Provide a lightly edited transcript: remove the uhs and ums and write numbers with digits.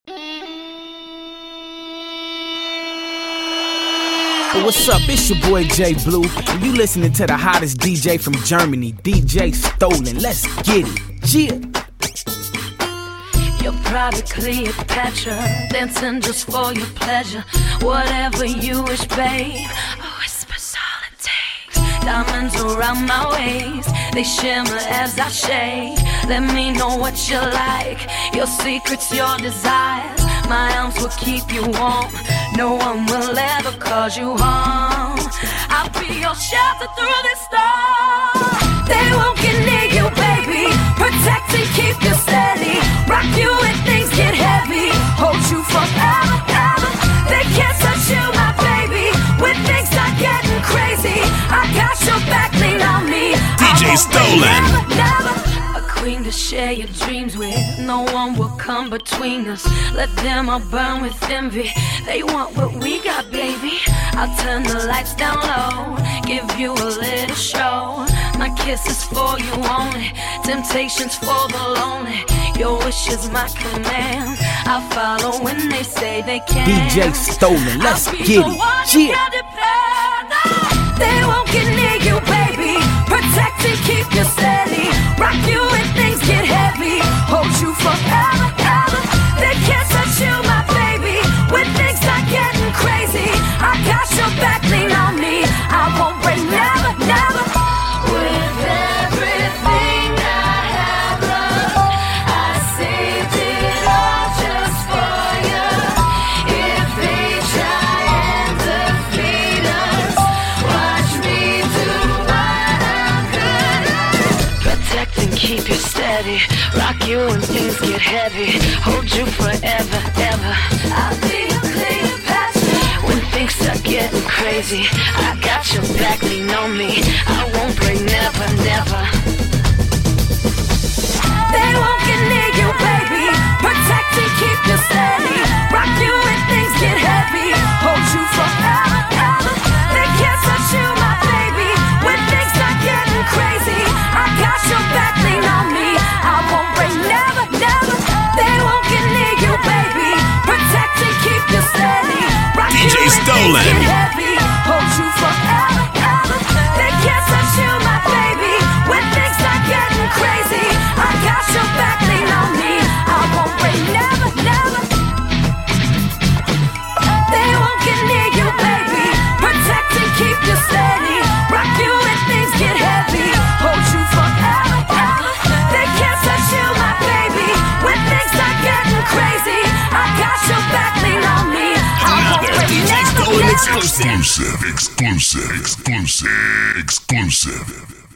Hey, what's up? It's your boy J Blue, and you listening to the hottest DJ from Germany, DJ Stolen. Let's get it. Yeah. You're probably Cleopatra, dancing just for your pleasure. Whatever you wish, babe. A whisper's all it takes. Diamonds around my waist, they shimmer as I shake. Let me know what you like, your secrets, your desires. My arms will keep you warm, no one will ever cause you harm. I'll be your shelter through the storm. They won't get near you, baby. Protect and keep you steady. Rock you when things get heavy. Hold you forever, ever. They can't touch you, my baby. When things start getting crazy, I got your back, lean on me. DJ Stolen. Never a queen to share your dreams with. No one will come between us. Let them all burn with envy. They want what we got, baby. I'll turn the lights down low, give you a little show. My kiss is for you only, temptation's for the lonely. Your wish is my command, I'll follow when they say they can. DJ Stolen, let's get it. Yeah. They won't get near you, baby. Protect and keep you steady. Rock you when things get heavy. Hold you forever, ever. They can't touch you, my baby. When things start getting crazy, I got your back, lean on me. I won't break, never, never. With everything I have, love, I saved it all just for you. If they try and defeat us, watch me do what I'm good at. Protect and keep you steady. Rock you when things get heavy. Hold you forever, ever. I'll be your Cleopatra when things start getting crazy. I got your back, lean on me. I won't break, never, never. They won't get near you, baby. Protect and keep you steady. Rock you when things get heavy. Hold you forever, ever. They can't touch you, my baby. When things start getting crazy, I got your back, lean on me. I won't break, never, never. They won't get near you, baby. Protect and keep you steady. Rock DJ you when Stolen. things get heavy. Hold you forever, ever. They can't touch you, my baby. When things start getting crazy, I got your back, lean on me. I won't break, never, never. They won't get near you, baby. Protect and keep you steady. Rock you when things get heavy. Hold you forever, ever. They can't touch you, my baby. When things start getting crazy, I got your back, lean on me. I won't Another break, DJ never, Stolen never. exclusive.